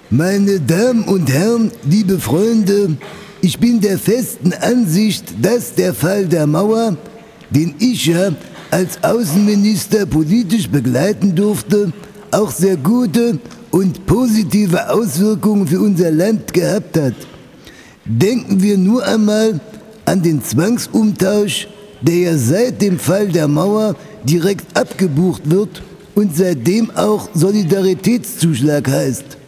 Meine Damen und Herren, liebe Freunde, ich bin der festen Ansicht, dass der Fall der Mauer, den ich ja als Außenminister politisch begleiten durfte, auch sehr gute und positive Auswirkungen für unser Land gehabt hat. Denken wir nur einmal an den Zwangsumtausch, der ja seit dem Fall der Mauer direkt abgebucht wird und seitdem auch Solidaritätszuschlag heißt.